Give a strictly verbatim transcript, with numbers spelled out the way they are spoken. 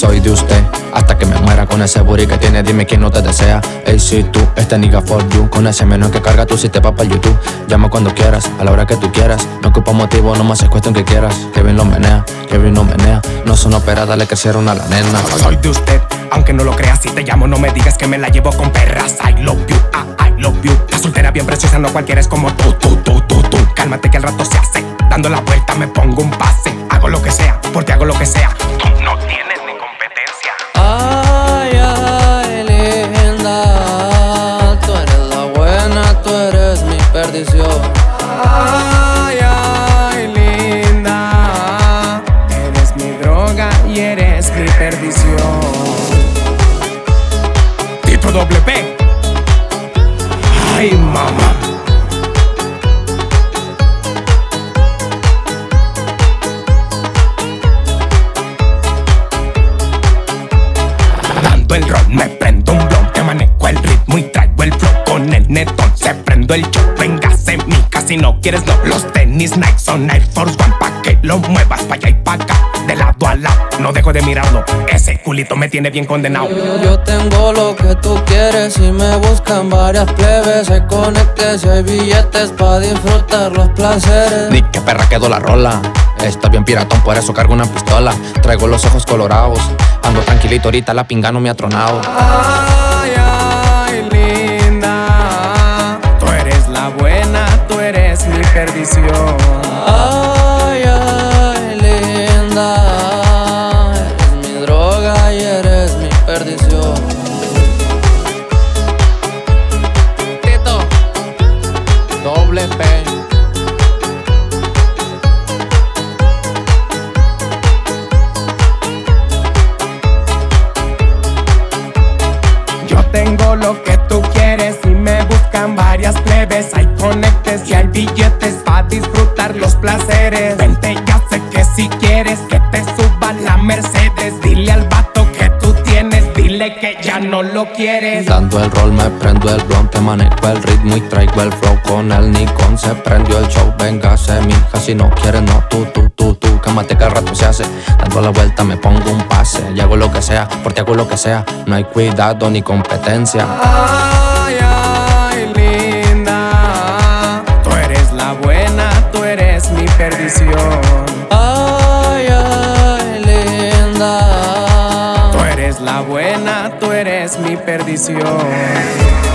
soy de usted. Hasta que me muera con ese booty que tiene, dime quién no te desea. Ey, si tú, este nigga for you. Con ese menú que carga tu sistema para YouTube. Llama cuando quieras, a la hora que tú quieras. No ocupa motivo, nomás es cuestión que quieras. Kevin lo menea, Kevin no menea. No son operadas, le crecieron a la nena. Soy de usted, aunque no lo creas. Si te llamo no me digas que me la llevo con perras. I love you, ah, I love you. La soltera bien preciosa, no cualquiera es como tú, tú, tú, tú, tú. Cálmate que al rato se hace. Dando la vuelta me pongo un pase. Hago lo que sea, porque hago lo que sea. Tú no tienes ni competencia. Ay, ay, linda, tú eres la buena, tú eres mi perdición. Ay, ay, linda, eres mi droga y eres mi perdición. Tito doble P. Ay, mamá. Dando el rol, me prendo un blon, te manejo el ritmo y traigo el flow con el netón. Se prendo el show, véngase mija, si no quieres no. Los tenis Nike son Air Force One, pa' que lo muevas pa' allá y pa' acá, de lado a lado, no dejo de mirarlo. Ese culito me tiene bien condenado. Yo, yo tengo lo que tú quieres y me buscan varias plebes. Hay conectes y hay billetes pa' disfrutar los placeres. Ni que perra quedó la rola. Estoy bien piratón, por eso cargo una pistola. Traigo los ojos colorados. Ando tranquilito, ahorita la pinga no me ha tronado. Ay, ay, linda, tú eres la buena, tú eres mi perdición. Ay, ay, linda, eres mi droga y eres mi perdición. Tito doble P. Yo tengo lo que tú quieres y me buscan varias plebes. Hay conectes y hay billetes pa' disfrutar los placeres. Vente, ya sé que si quieres que te suba la Mercedes. Dile al vato que tú tienes, dile que ya no lo quieres. Dando el rol, me prendo el blon, te manejo el ritmo y traigo el flow con el Nikon. Se prendió el show, véngase mija, si no quieres no. Tú, tú, tú, tú, cámate que al rato se hace. Dando la vuelta me pongo un pase. Y hago lo que sea, porque hago lo que sea. No hay cuidado ni competencia. Ay, ay, linda, tú eres la buena, tú eres mi perdición. Ay, ay, linda, Tú eres la buena, tú eres mi perdición.